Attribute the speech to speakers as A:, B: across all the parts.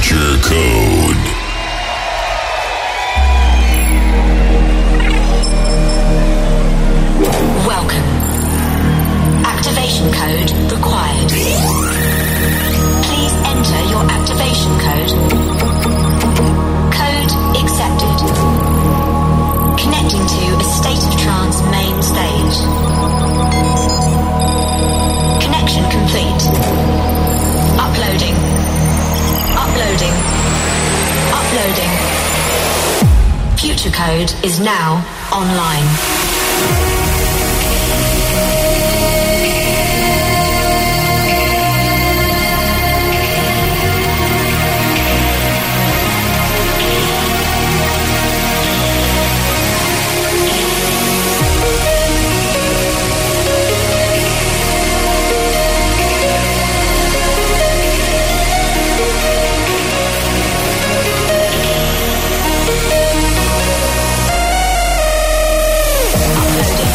A: Future Code.
B: Welcome. Activation code required. Please enter your activation code. Code accepted. Connecting to a State of Trance main stage. Connection complete. Uploading. Uploading. Uploading. Future code is now online. Uploading.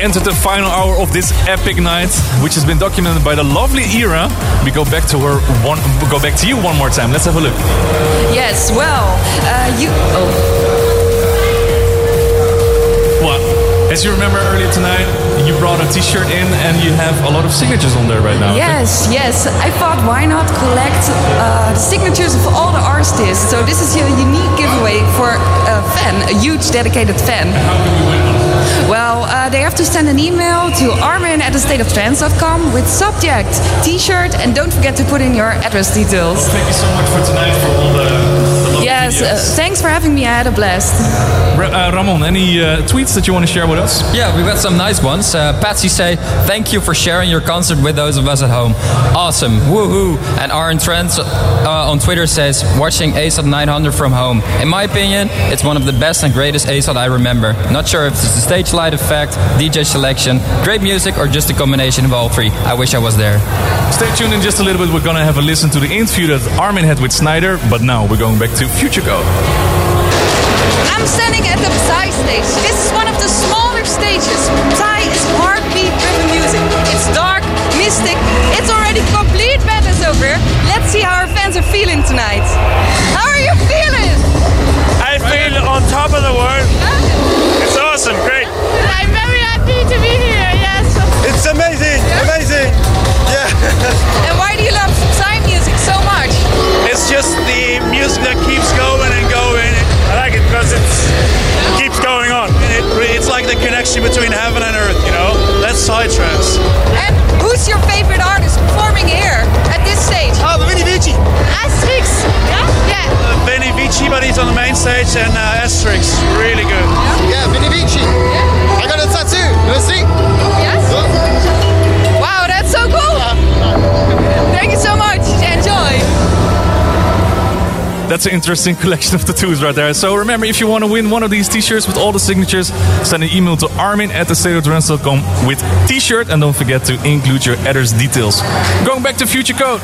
A: entered the final hour of this epic night, which has been documented by the lovely Ira. We go back to you one more time. Let's have a look.
C: Yes, well,
A: as you remember earlier tonight, you brought a t-shirt in and you have a lot of signatures on there right now.
C: Yes. I thought, why not collect the signatures of all the artists? So this is a unique giveaway for a fan, a huge dedicated fan.
A: And how can we win one?
C: Well, they have to send an email to armin@astateoftrance.com with subject t-shirt, and don't forget to put in your address details.
A: Well, thank you so much for tonight for all the
C: Yes, thanks for having me. I had a blast.
A: Ramon, any tweets that you want to share with us?
D: Yeah, we've got some nice ones. Patsy say, thank you for sharing your concert with those of us at home. Awesome, woohoo. And Aaron Trent on Twitter says, watching ASOT 900 from home. In my opinion, it's one of the best and greatest ASOT I remember. Not sure if it's the stage light effect, DJ selection, great music, or just a combination of all three. I wish I was there.
A: Stay tuned in just a little bit. We're going to have a listen to the interview that Armin had with Snyder. But now we're going back to Future Code.
C: I'm standing at the Psy stage. This is one of the smaller stages. Psy is heartbeat-driven music. It's dark, mystic. It's already complete madness over here. Let's see how our fans are feeling tonight. How are you feeling?
E: I feel on top of the world. It's awesome, great.
F: I'm very happy to be here, yes.
E: It's amazing, amazing. Yeah.
C: And why do you love Psy music so much?
E: It's just the music that keeps going and going. I like it because it keeps going on. It's like the connection between heaven and earth, you know? That's Psytrance.
C: And who's your favorite artist performing here at this stage?
E: Oh, Vinny Vici.
F: Asterix, yeah?
E: Vinny Vici, but he's on the main stage, and Asterix, really good.
G: Yeah, Vinny Vici. I got a tattoo. You want to see?
C: Yes? Wow, that's so cool. Thank you so much. Enjoy.
A: That's an interesting collection of tattoos right there. So remember, if you want to win one of these t-shirts with all the signatures, send an email to armin@astateoftrance.com with t-shirt, and don't forget to include your address details. Going back to Future Code.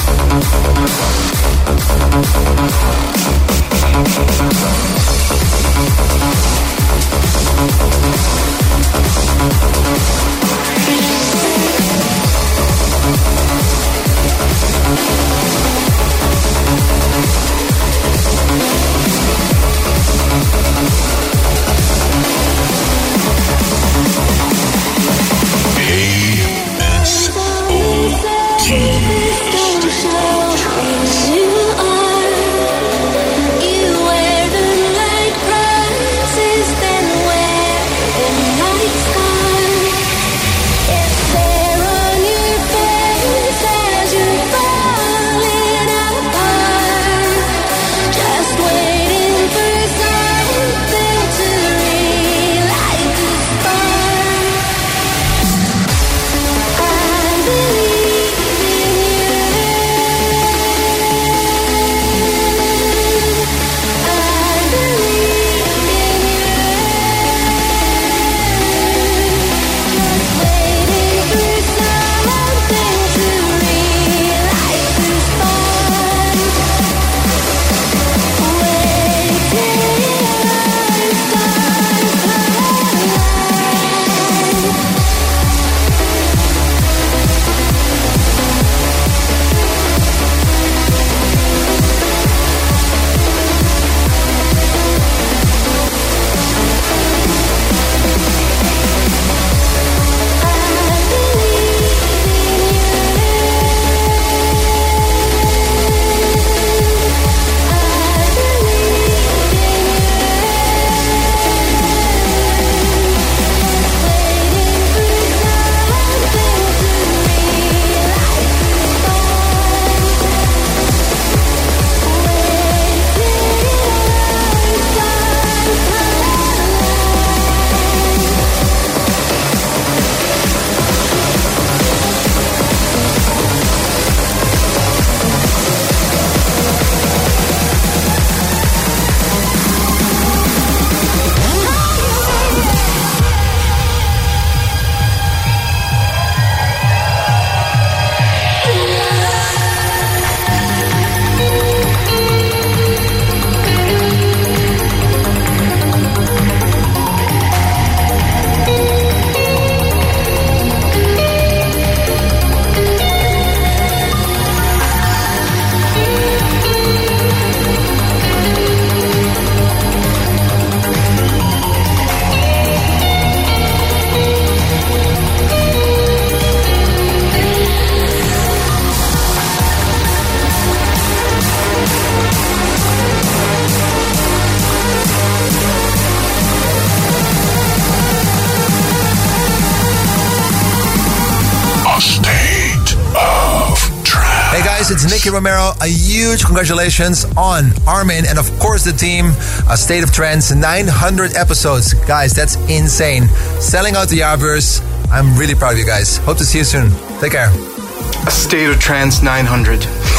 H: It's Nicky Romero. A huge congratulations on Armin and of course the team. A State of Trance, 900 episodes. Guys, that's insane. Selling out the Jaarbeurs. I'm really proud of you guys. Hope to see you soon. Take care.
I: A State of Trance 900.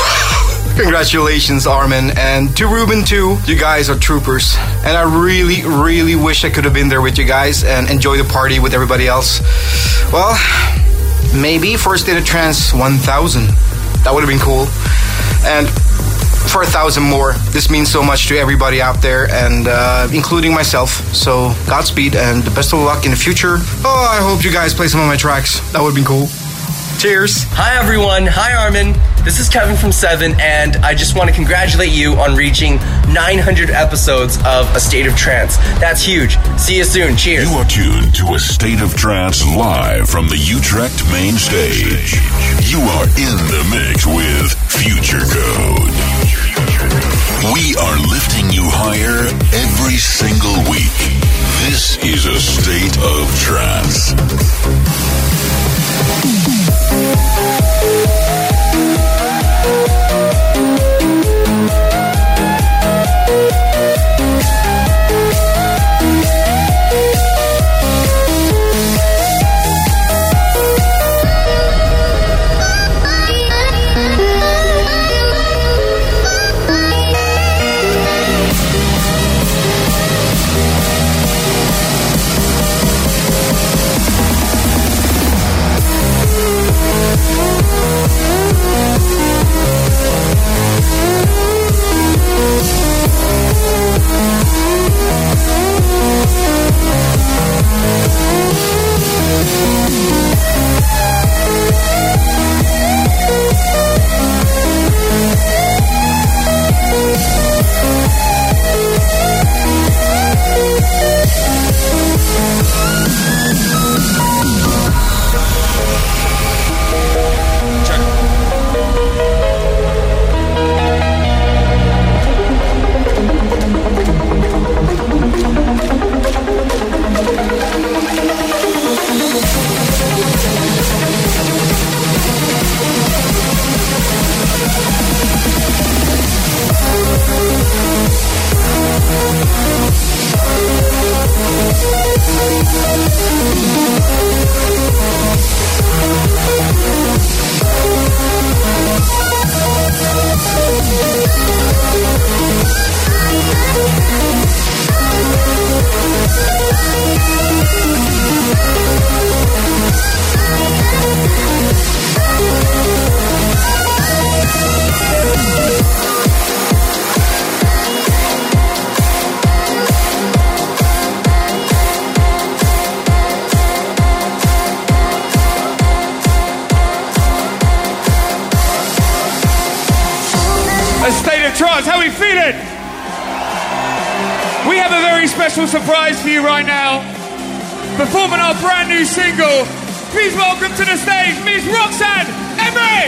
I: Congratulations, Armin. And to Ruben too. You guys are troopers. And I really, really wish I could have been there with you guys and enjoy the party with everybody else. Well, maybe for a State of Trance 1000. That would have been cool. And for 1,000 more, this means so much to everybody out there, and including myself. So Godspeed and the best of luck in the future. Oh, I hope you guys play some of my tracks. That would be cool. Cheers.
J: Hi everyone. Hi Armin. This is Kevin from Seven, and I just want to congratulate you on reaching 900 episodes of A State of Trance. That's huge. See you soon. Cheers.
K: You are tuned to A State of Trance live from the Utrecht main stage. You are in the mix with Future Code. We are lifting you higher every single week. This is A State of Trance.
L: A State of Trance. How we feeling? We have a very special surprise for you right now. Performing our brand new single. Please welcome to the stage, Miss Roxanne Emery.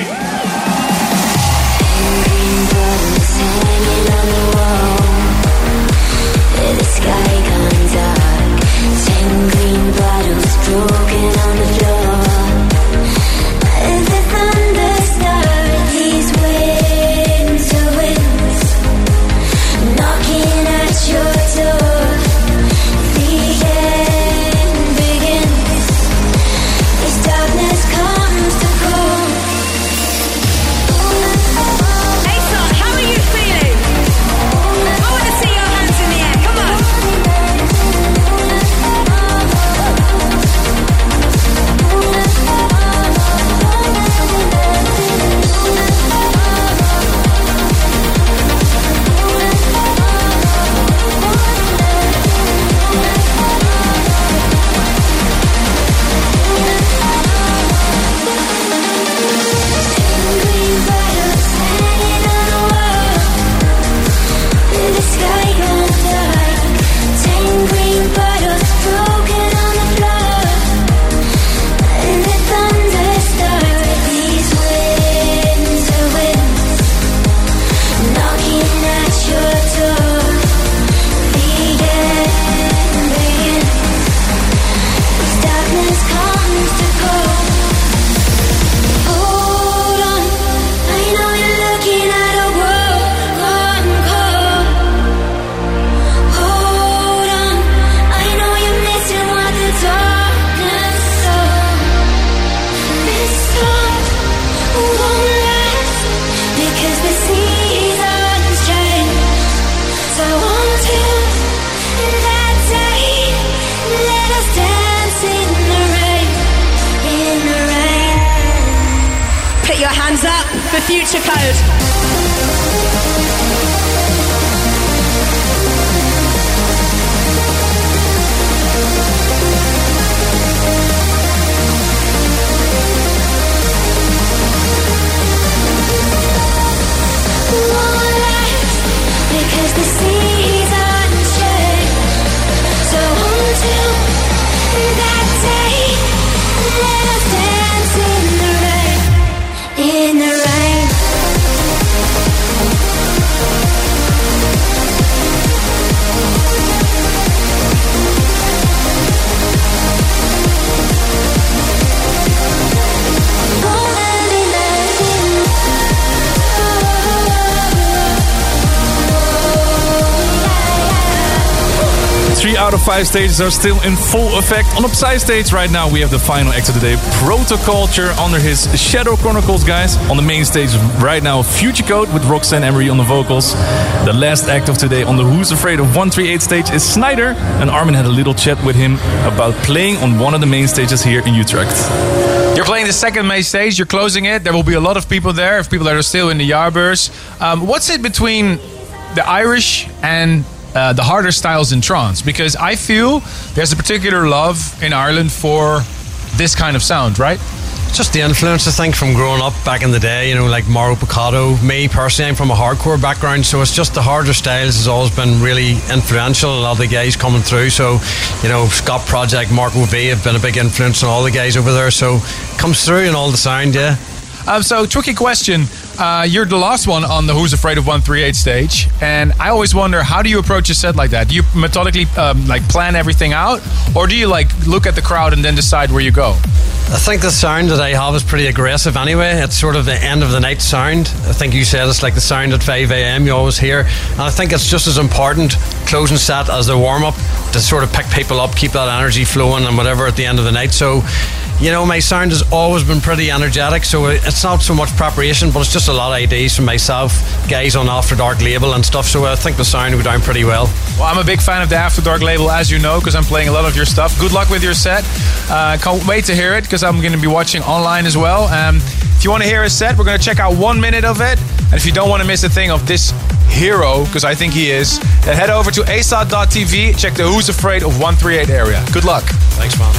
M: The sky gone dark. 10 green bottles broken on the floor. The thunder starts. These winter winds knocking at your door. The end begins. This darkness comes to go.
N: Aesop, how are you feeling? I want to see your hands in the air. Come on.
M: The sky gone dark. 10 green bottles broken on the floor. And the thunder starts. These winter winds knocking at your door. The end begins. This darkness comes to go. Hold on, I know you're looking at a world gone cold. Hold on, I know you're missing what the darkness saw. This storm won't last because the seasons change. So until that day, let us dance in the rain, in the rain.
N: Put your hands up for Future Code.
M: Won't last because the seasons change. So until that day, let us dance in the rain, in the rain.
A: Three out of 5 stages are still in full effect. On the Psy stage right now, we have the final act of the day, Protoculture, under his Shadow Chronicles, guys. On the main stage right now, Future Code with Roxanne Emery on the vocals. The last act of today on the Who's Afraid of 138 stage is Snyder, and Armin had a little chat with him about playing on one of the main stages here in Utrecht.
O: You're playing the second main stage, you're closing it. There will be a lot of people there, if people that are still in the Jaarbeurs. What's it between the Irish and the harder styles in trance? Because I feel there's a particular love in Ireland for this kind of sound, right?
P: Just the influence, I think, from growing up back in the day, you know, like Mauro Picotto. Me personally, I'm from a hardcore background, so it's just the harder styles has always been really influential. A lot of the guys coming through, so, you know, Scott Project, Marco V have been a big influence on all the guys over there, so it comes through in all the sound, yeah.
O: So, tricky question. You're the last one on the Who's Afraid of 138 stage, and I always wonder, how do you approach a set like that? Do you methodically plan everything out, or do you look at the crowd and then decide where you go?
P: I think the sound that I have is pretty aggressive anyway. It's sort of the end of the night sound. I think you said it's like the sound at 5 a.m. you always hear, and I think it's just as important closing set as the warm-up to sort of pick people up, keep that energy flowing and whatever at the end of the night. So, you know, my sound has always been pretty energetic, so it's not so much preparation, but it's just a lot of ideas from myself, guys on After Dark label and stuff, so I think the sound will go down pretty well.
O: Well, I'm a big fan of the After Dark label, as you know, because I'm playing a lot of your stuff. Good luck with your set. Can't wait to hear it, because I'm going to be watching online as well. If you want to hear a set, we're going to check out 1 minute of it, and if you don't want to miss a thing of this hero, because I think he is, then head over to asot.tv, check the Who's Afraid of 138 area. Good luck.
P: Thanks, man.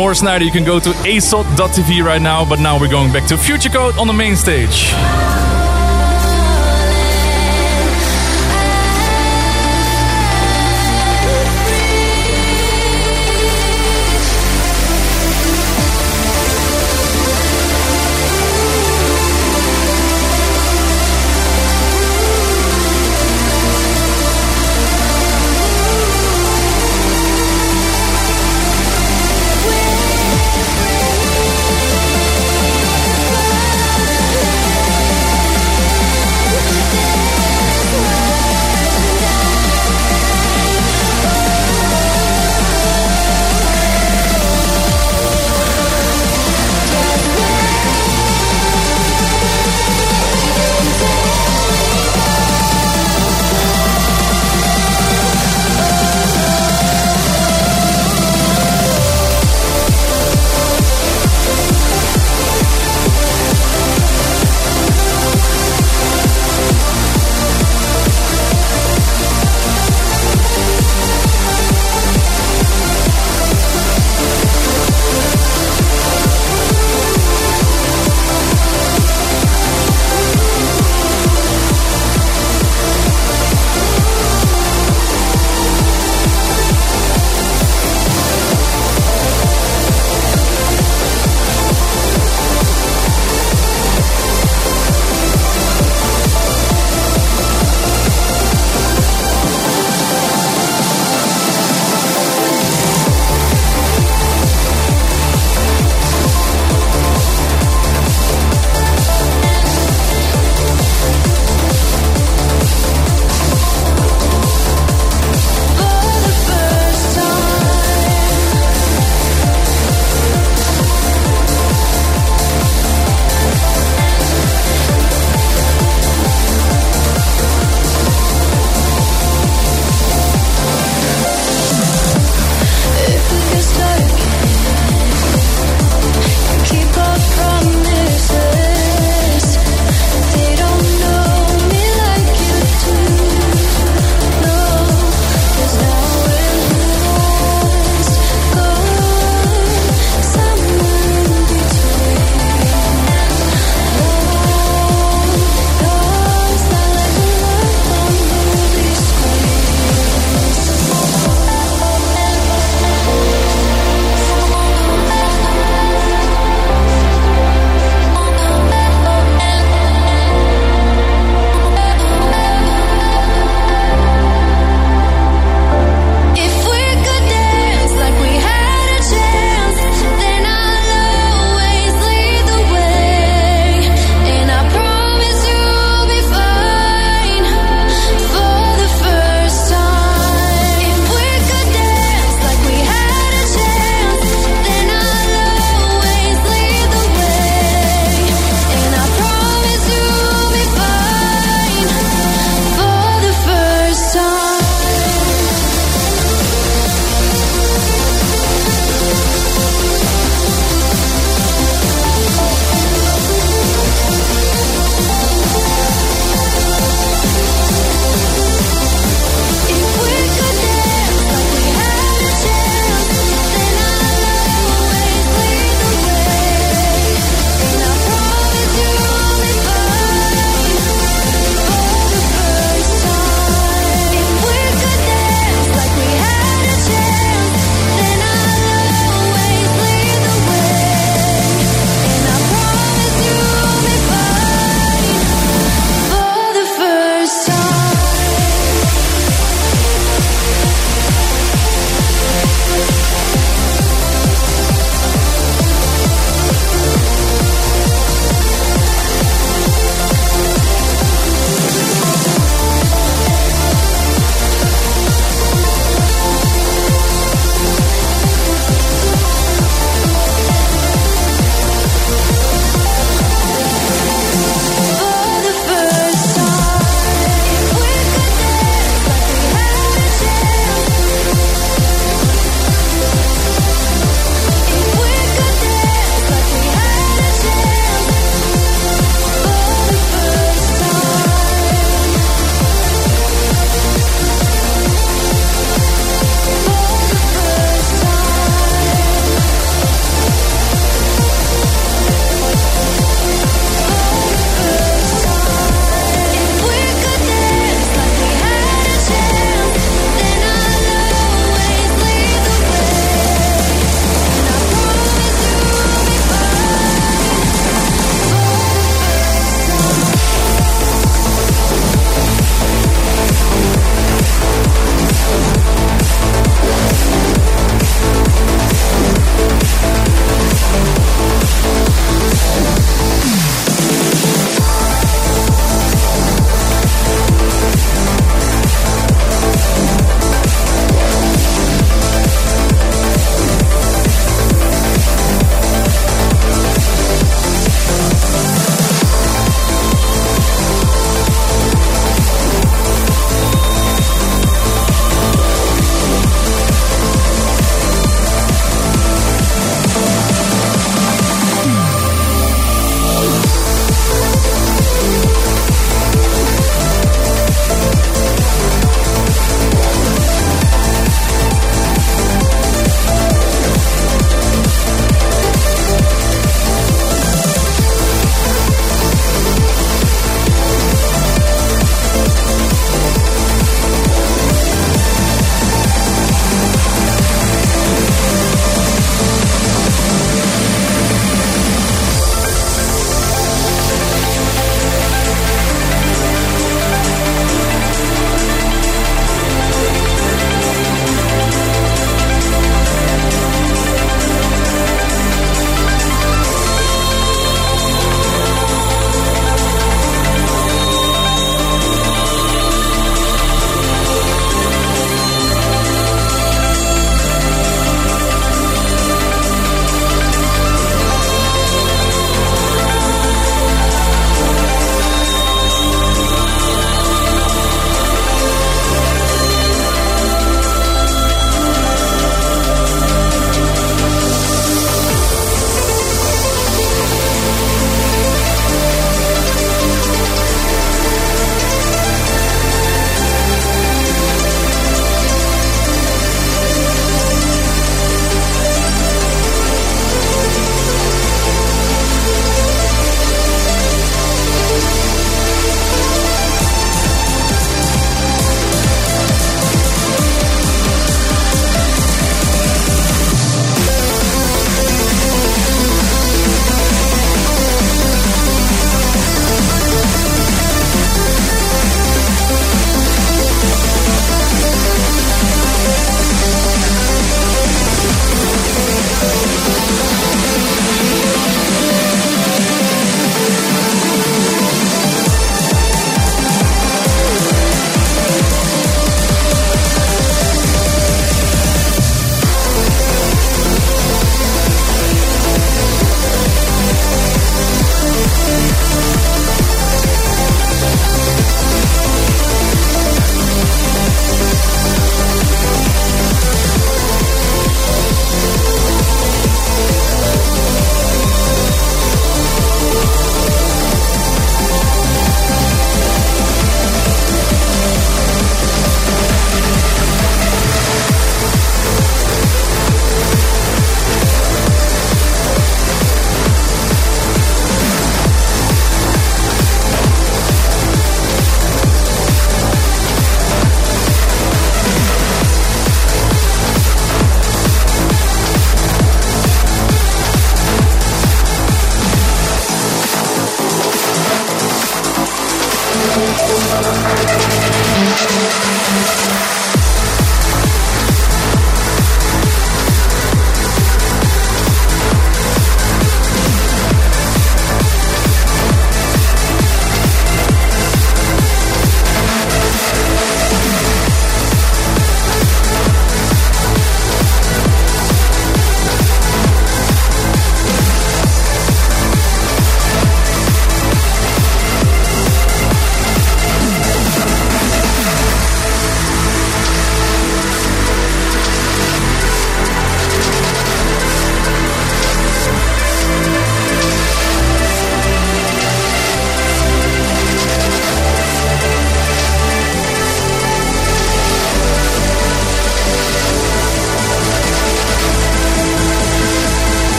A: more Snyder, you can go to asot.tv right now. But now we're going back to Future Code on the main stage.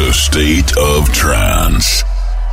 K: The State of Trance.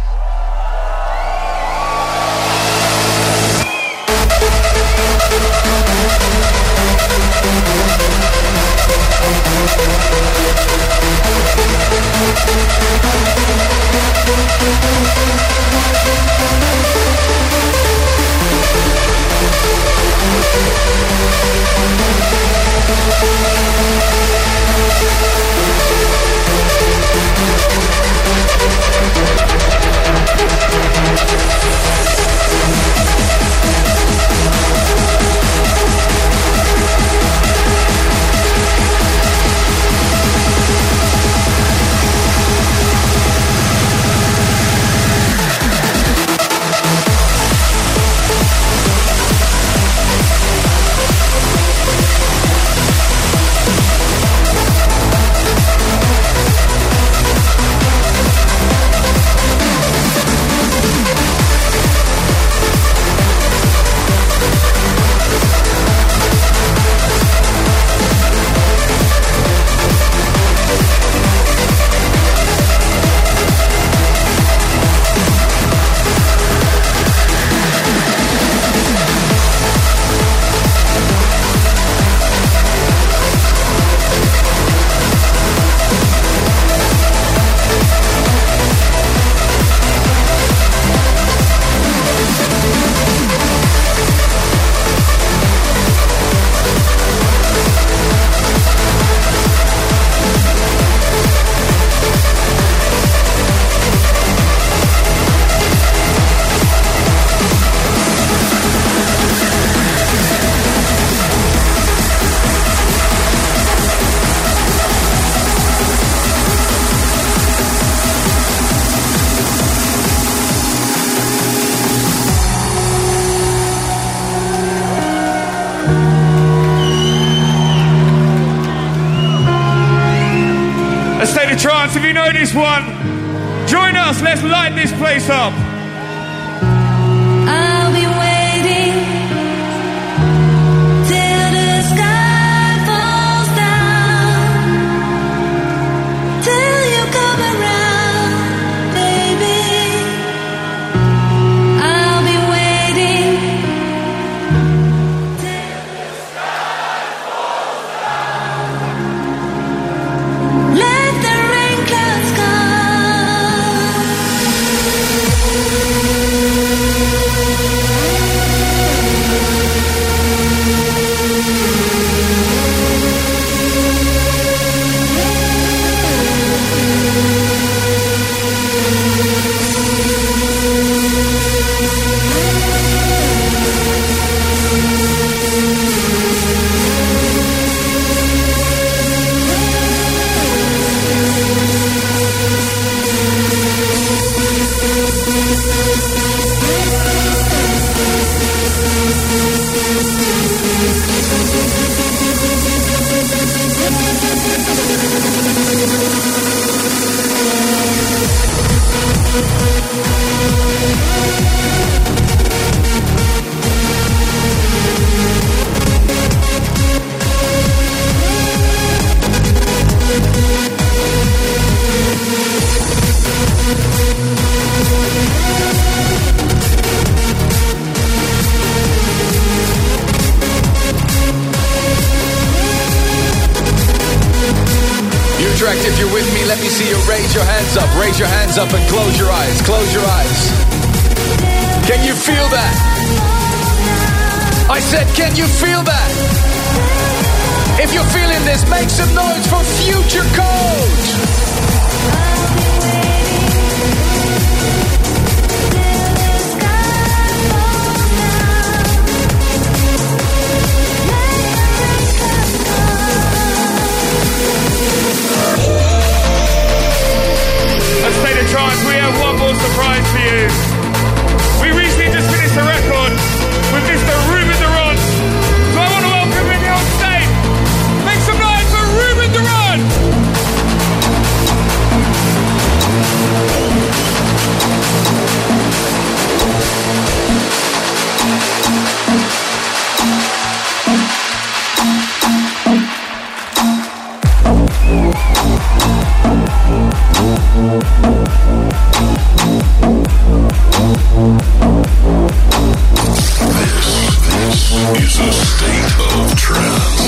L: Trance, if you know this one, join us, let's light this place up.
M: I'll be waiting till the sky falls down, till you come around, baby. I'll be waiting till the sky falls down. Let the rain clouds come.
Q: If you're with me, let me see you raise your hands up. Raise your hands up and close your eyes. Close your eyes. Can you feel that? I said, can you feel that? If you're feeling this, make some noise for Future Code.
L: State of Trance, we have one more surprise for you. We recently just finished a record with Mr. Ruben Duran. So I want to welcome him on stage. Make some noise for Ruben Duran.
K: This is a state of trance.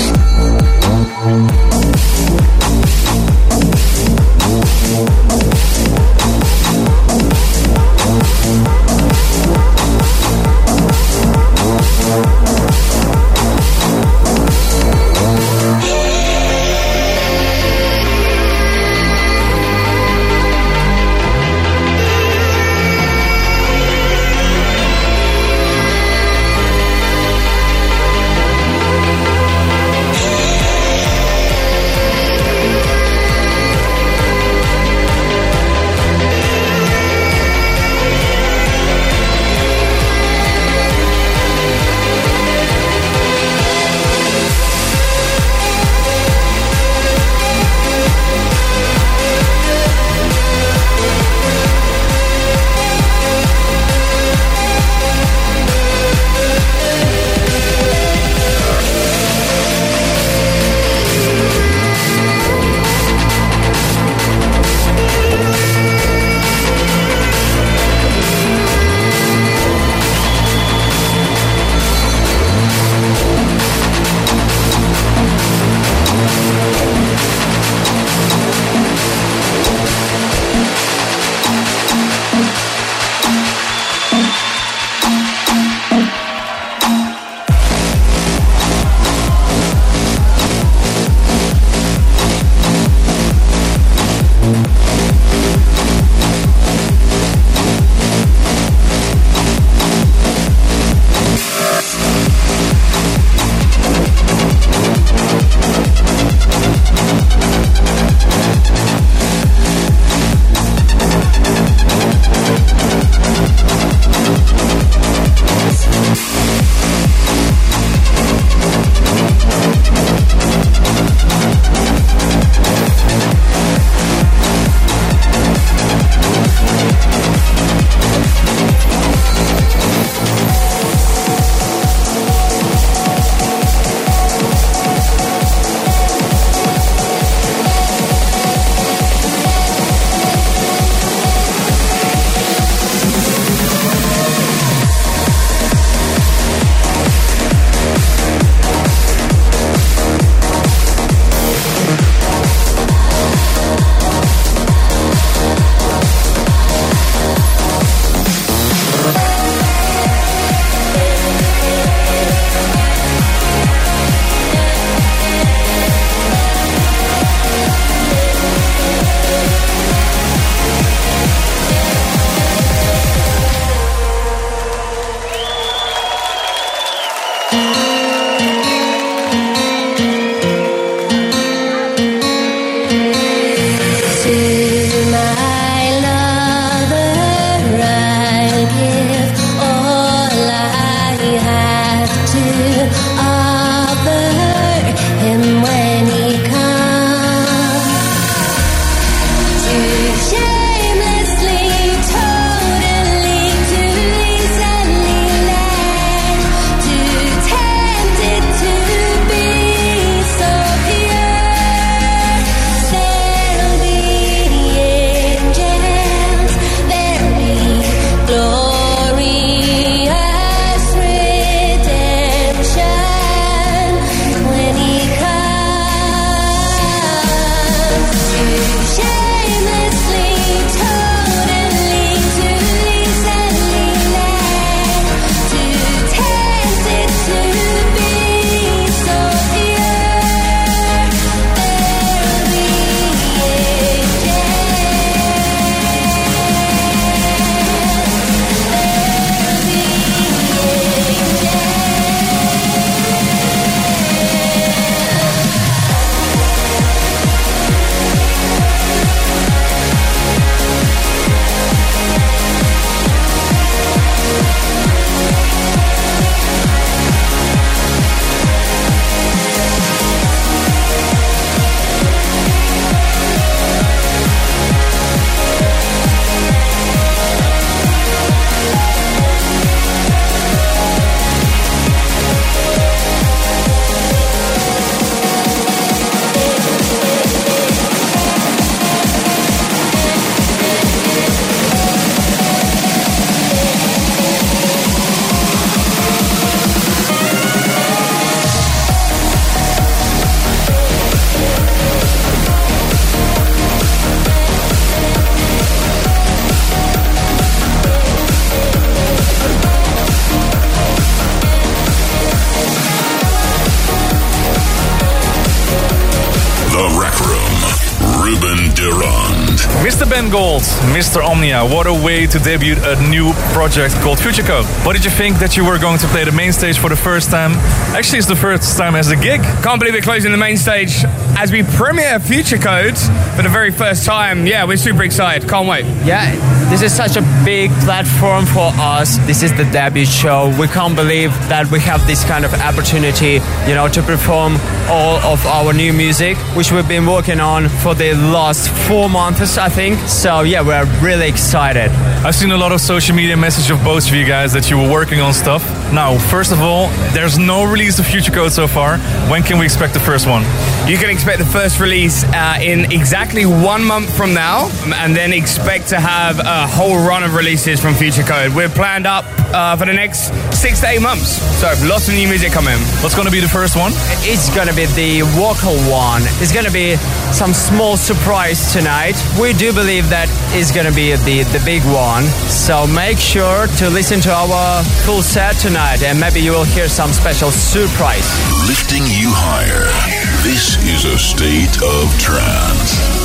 A: Mr. Ben Gold, Mr. Omnia, what a way to debut a new project called Future Code. What did you think that you were going to play the main stage for the first time? Actually, it's the first time as a gig.
L: Can't believe we're closing the main stage as we premiere Future Code for the very first time. Yeah, we're super excited. Can't wait.
R: Yeah, this is such a big platform for us. This is the debut show. We can't believe that we have this kind of opportunity, to perform all of our new music, which we've been working on for the last 4 months, I think. So yeah, we're really excited.
A: I've seen a lot of social media messages of both of you guys that you were working on stuff. Now, first of all, there's no release of Future Code so far. When can we expect the first one?
L: You can expect the first release in exactly 1 month from now, and then expect to have a whole run of releases from Future Code. We're planned up for the next 6 to 8 months. So lots of new music coming.
A: What's going to be the first one?
R: It's going to be the vocal one. It's going to be some small surprise tonight. We do believe that is going to be the big one. So make sure to listen to our full set tonight, and maybe you will hear some special surprise.
K: Lifting you higher. This is a state of trance.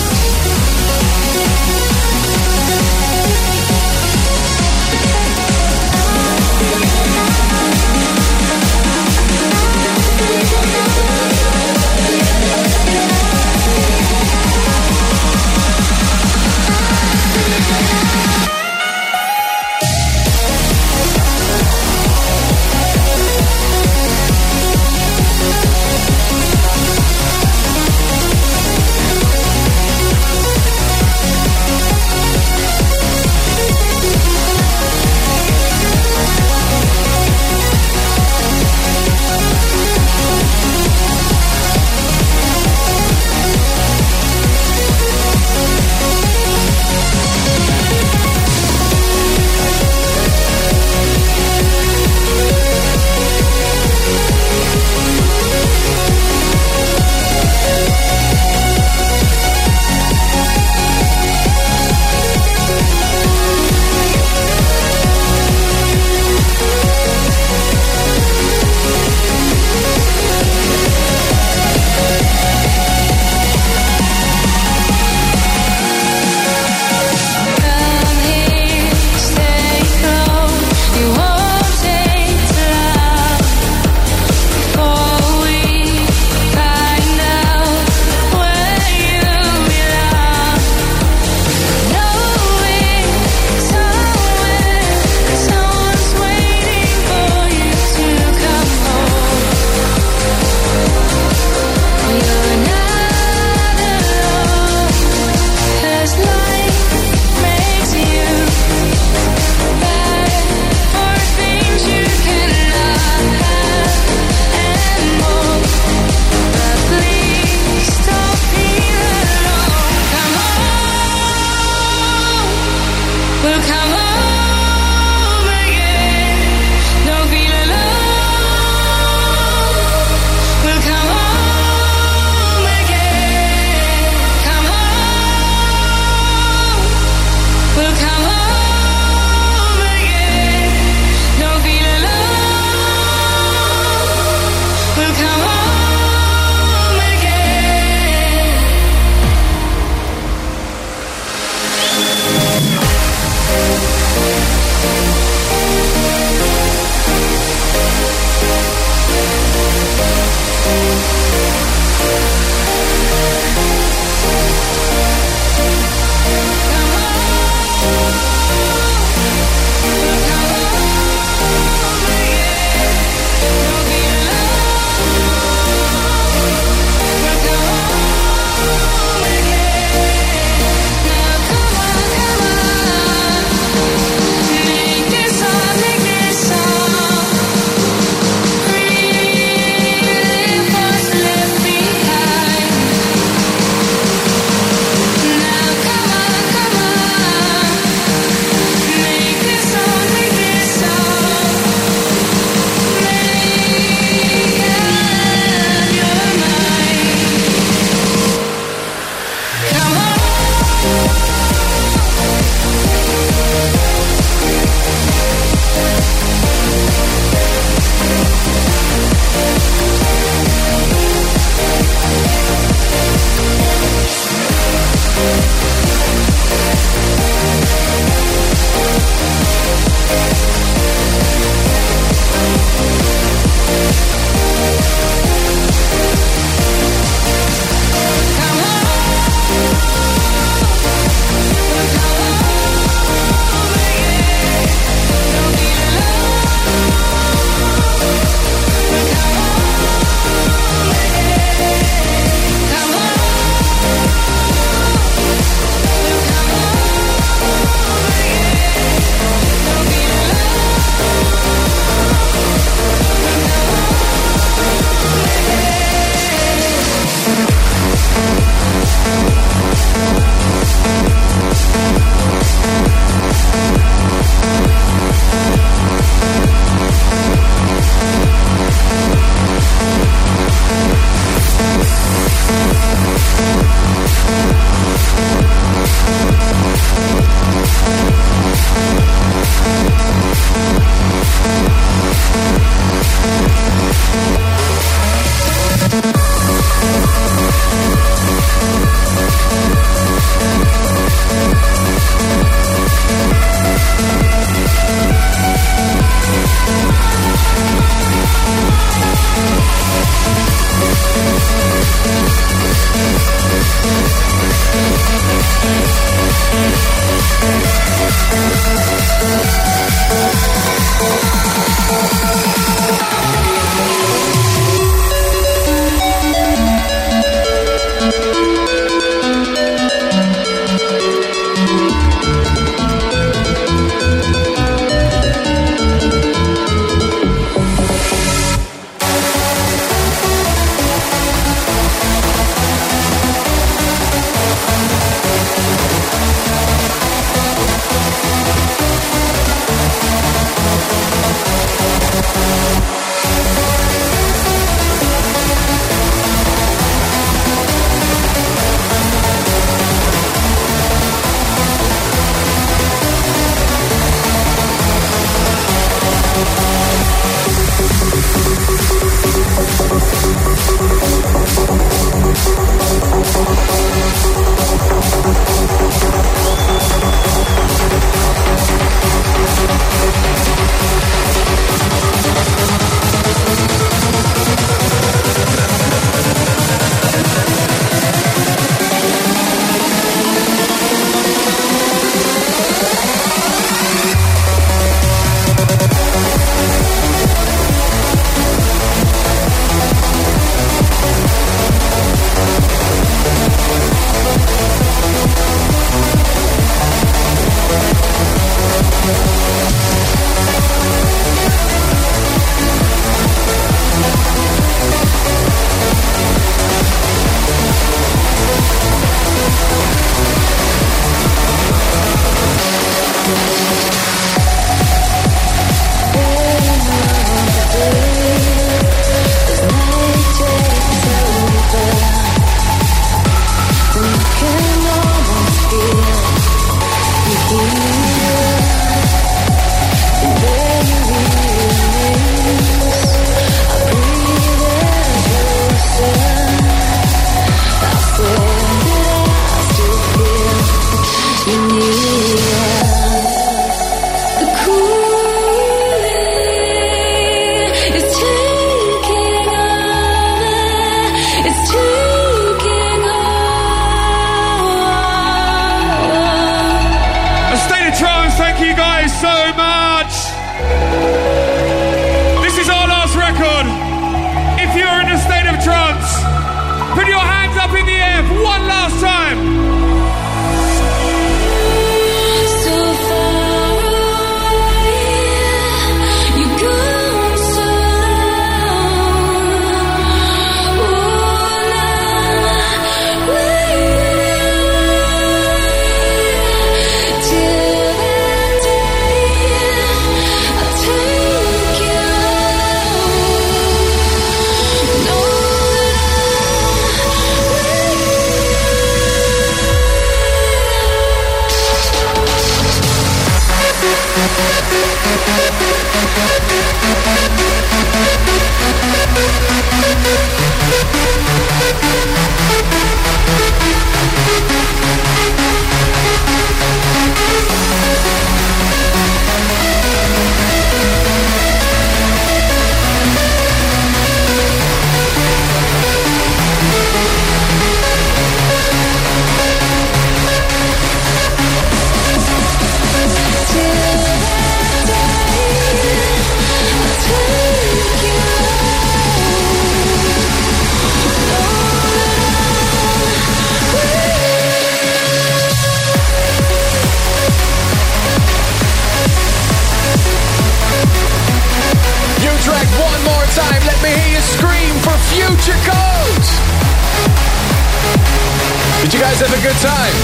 Q: Did you guys have a good time?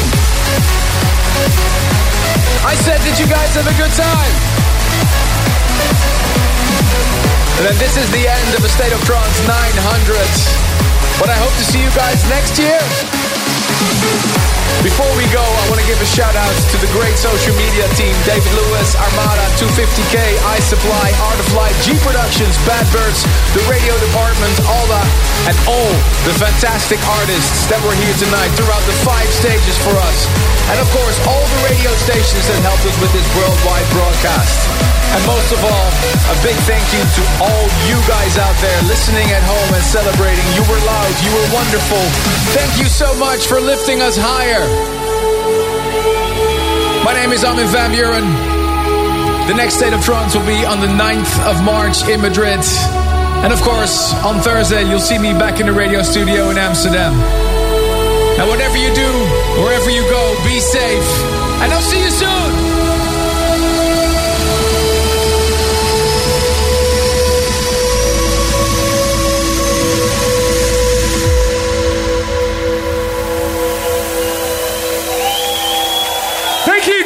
Q: I said, did you guys have a good time? And then this is the end of A State of Trance 900. But I hope to see you guys next year. Before we go, I want to give a shout out to the great social media team: David Lewis, Armada, 250K, iSupply, Art of Life, G Productions, Bad Birds, the radio department, Alda, and all the fantastic artists that were here tonight throughout the 5 stages for us. And of course, all the radio stations that helped us with this worldwide broadcast. And most of all, a big thank you to all you guys out there listening at home and celebrating. You were loud, you were wonderful. Thank you so much for lifting us higher. My name is Armin van Buuren. The next State of Trance will be on the 9th of March in Madrid. And of course, on Thursday, you'll see me back in the radio studio in Amsterdam. And whatever you do, wherever you go, be safe. And I'll see you soon.
A: Thank you.